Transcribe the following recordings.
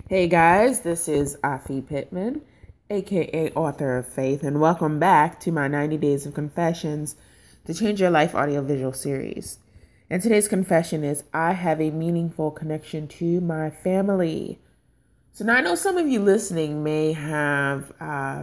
Hey guys, this is Afi Pittman, aka Author of Faith, and welcome back to my 90 Days of Confessions to Change Your Life audiovisual series. And today's confession is I have a meaningful connection to my family. So now I know some of you listening may have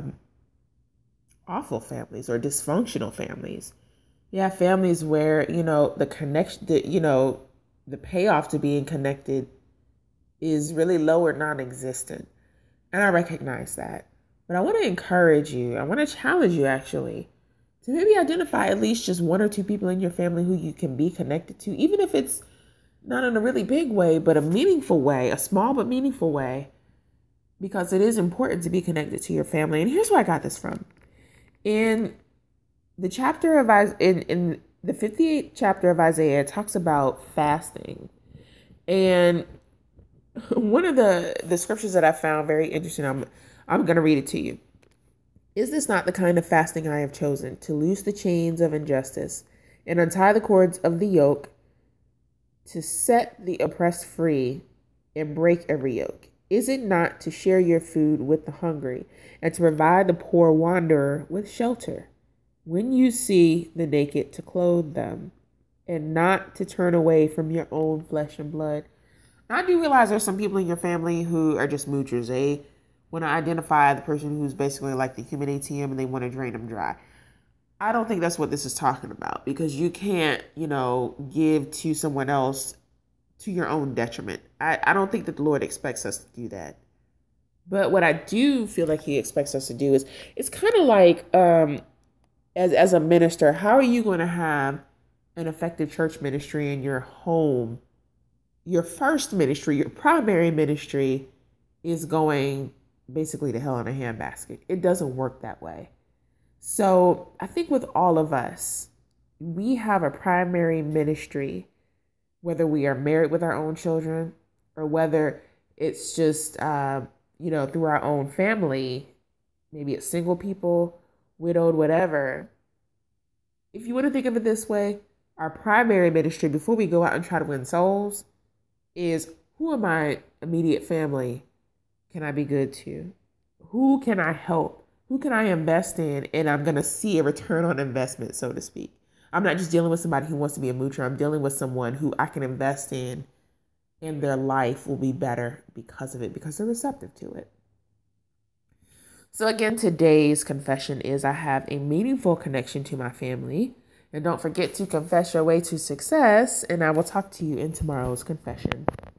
awful families or dysfunctional families. You have families where, the connection, the payoff to being connected is really low or non-existent. And I recognize that. But I want to encourage you, I want to challenge you actually, to maybe identify at least just one or two people in your family who you can be connected to, even if it's not in a really big way, but a meaningful way, a small but meaningful way, because it is important to be connected to your family. And here's where I got this from. In the chapter of in the 58th chapter of Isaiah, it talks about fasting. And one of the scriptures that I found very interesting, I'm going to read it to you. Is this not the kind of fasting I have chosen, to loose the chains of injustice and untie the cords of the yoke, to set the oppressed free and break every yoke? Is it not to share your food with the hungry and to provide the poor wanderer with shelter? When you see the naked, to clothe them and not to turn away from your own flesh and blood? I do realize there's some people in your family who are just moochers. They want to identify the person who's basically like the human ATM and they want to drain them dry. I don't think that's what this is talking about, because you can't, give to someone else to your own detriment. I don't think that the Lord expects us to do that. But what I do feel like he expects us to do is, it's kind of like, as a minister, how are you going to have an effective church ministry in your home? Your first ministry, your primary ministry, is going basically to hell in a handbasket. It doesn't work that way. So I think with all of us, we have a primary ministry, whether we are married with our own children or whether it's just, through our own family, maybe it's single people, widowed, whatever. If you want to think of it this way, our primary ministry before we go out and try to win souls is, who in my immediate family can I be good to? Who can I help? Who can I invest in? And I'm going to see a return on investment, so to speak. I'm not just dealing with somebody who wants to be a moocher. I'm dealing with someone who I can invest in, and their life will be better because of it, because they're receptive to it. So again, today's confession is I have a meaningful connection to my family. And don't forget to confess your way to success. And I will talk to you in tomorrow's confession.